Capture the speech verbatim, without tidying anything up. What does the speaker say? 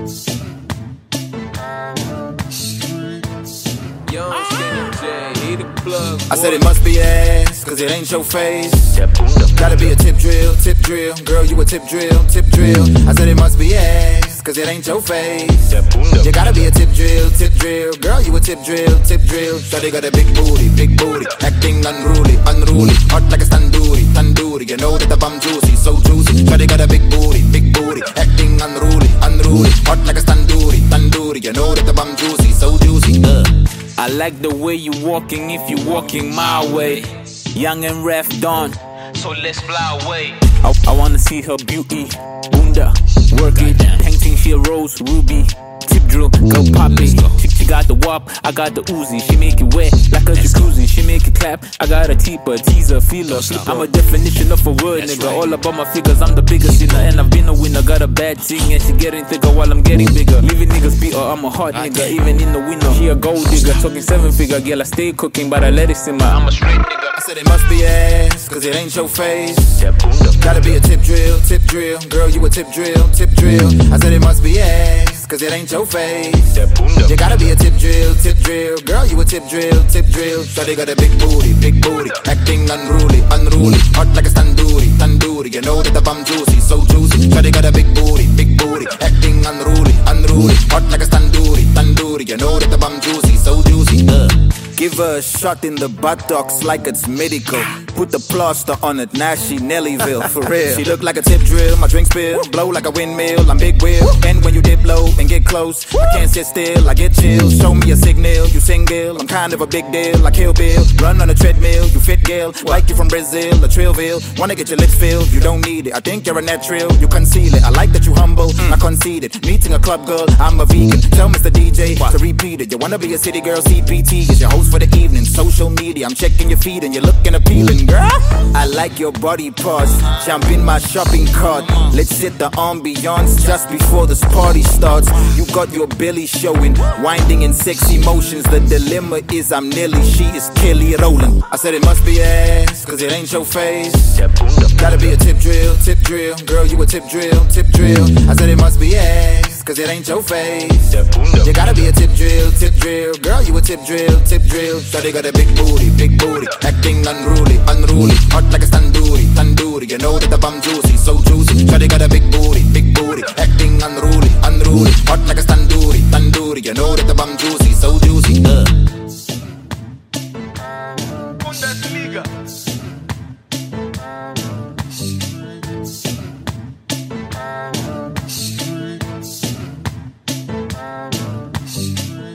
I said it must be ass, cause it ain't your face. Gotta be a tip drill, tip drill. Girl, you a tip drill, tip drill. I said it must be ass, cause it ain't your face. You gotta be a tip drill, tip drill. Girl, you a tip drill, tip drill. Shawty got a big booty, big booty. Acting unruly, unruly. Hot like a tandoori, tandoori. You know that the bum juicy, so juicy. Shawty got a big booty, big booty. Acting unruly, unruly. Hot like a tandoori, tandoori. You know that the bum juicy, so juicy. uh. I like the way you walking if you walking my way. Young and ref done, so let's fly away. I, I wanna see her beauty, bunda, work it. Painting she a rose, ruby, tip drill, go poppy. She, she got the wop, I got the Uzi. She make it wet like a jacuzzi. She make it clap, I got a teeper, teaser, feeler. I'm a definition of a word, nigga. All about my figures, I'm the biggest sinner. And I've been a winner, got a bad thing. And she getting thicker while I'm getting bigger. Leaving niggas beat her, I'm a hot nigga. Even in the winter, she a gold digger. Talking seven figure, girl, I stay cooking, but I let it simmer. I'm a straight nigga. I said it must be ass, cause it ain't your face. Gotta be a tip drill, tip drill. Girl, you a tip drill, tip drill. I said it must be ass, cause it ain't your face. You gotta be a tip drill, tip drill. Girl, you a tip drill, tip drill. Shawty got a big booty, big booty. Acting unruly, unruly. Hot like a tandoori, tandoori. You know that the bum juicy, so juicy. Shawty got a big booty, big booty. Acting unruly, unruly. Hot like a tandoori, tandoori. You know that the bum juicy, so juicy. uh. Give her a shot in the buttocks like it's medical. Put the plaster on it, now she Nellyville, for real. She look like a tip drill, my drink spill. Blow like a windmill, I'm big wheel. And when you dip low and get close, I can't sit still, I get chills. Show me a signal, you single. I'm kind of a big deal, like Kill Bill. Run on a treadmill, you fit girl. Like you from Brazil, a Trillville. Wanna get your lips filled, you don't need it. I think you're a natural, you conceal it. I like that you humble, I conceded. Meeting a club girl, I'm a vegan. Tell Mister D J to repeat it. You wanna be a city girl, C P T is your host for the evening. Social media, I'm checking your feed and you're looking appealing, girl. I like your body parts, jump in my shopping cart. Let's hit the ambiance just before this party starts. You got your belly showing, winding in sexy motions. The dilemma is I'm Nelly, she is Kelly Rowland. I said it must be ass, cause it ain't your face. Gotta be a tip drill, tip drill. Girl, you a tip drill, tip drill. I said it must be ass, cause it ain't your face. You gotta be a tip drill, tip drill. Girl, you a tip drill, tip drill. Shawty got a big booty, big booty. Acting unruly, unruly. Hot like a tandoori, tandoori. You know that the bum juicy, so juicy. Shawty got a big booty, big booty. Acting unruly, unruly. Hot